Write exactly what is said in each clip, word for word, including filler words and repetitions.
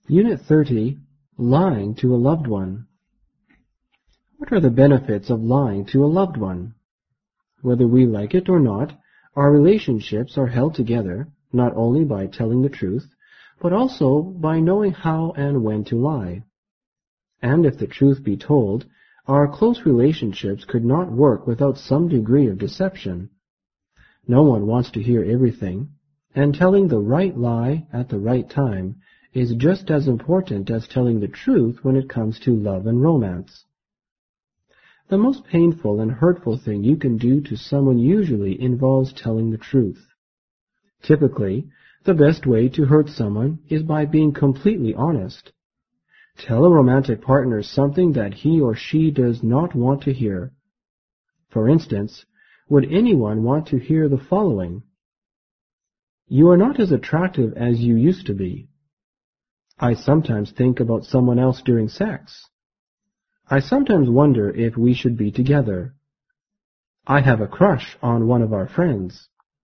Unit thirty, Lying to a Loved One. What are the benefits of lying to a loved one? Whether we like it or not, our relationships are held together not only by telling the truth, but also by knowing how and when to lie. And if the truth be told, our close relationships could not work without some degree of deception. No one wants to hear everything, and telling the right lie at the right time is just as important as telling the truth when it comes to love and romance. The most painful and hurtful thing you can do to someone usually involves telling the truth. Typically, the best way to hurt someone is by being completely honest. Tell a romantic partner something that he or she does not want to hear. For instance, would anyone want to hear the following? You are not as attractive as you used to be. I sometimes think about someone else during sex. I sometimes wonder if we should be together. I have a crush on one of our friends.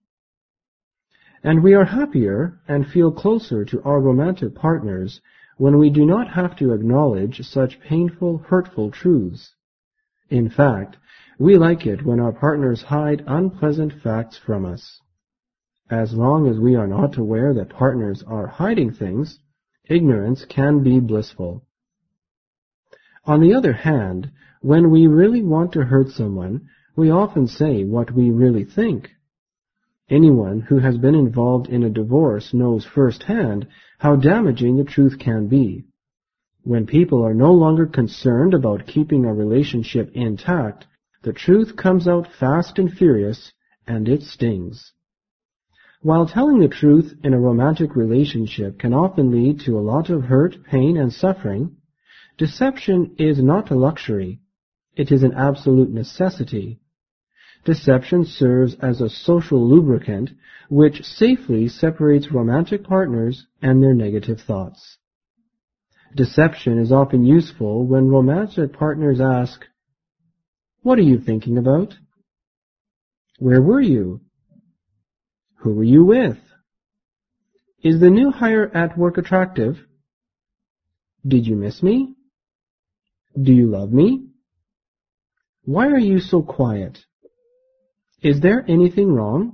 And we are happier and feel closer to our romantic partners when we do not have to acknowledge such painful, hurtful truths. In fact, we like it when our partners hide unpleasant facts from us. As long as we are not aware that partners are hiding things, ignorance can be blissful. On the other hand, when we really want to hurt someone, we often say what we really think. Anyone who has been involved in a divorce knows firsthand how damaging the truth can be. When people are no longer concerned about keeping a relationship intact, the truth comes out fast and furious, and it stings. While telling the truth in a romantic relationship can often lead to a lot of hurt, pain, and suffering, deception is not a luxury. It is an absolute necessity. Deception serves as a social lubricant which safely separates romantic partners and their negative thoughts. Deception is often useful when romantic partners ask, "What are you thinking about? Where were you? Who were you with? Is the new hire at work attractive? Did you miss me? Do you love me? Why are you so quiet? Is there anything wrong?"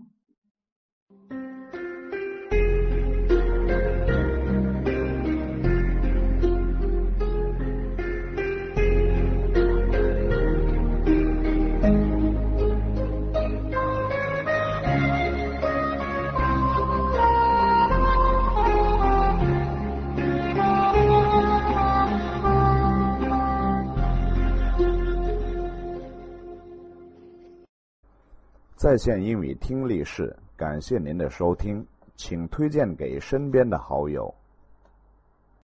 在线英语听力室，感谢您的收听，请推荐给身边的好友。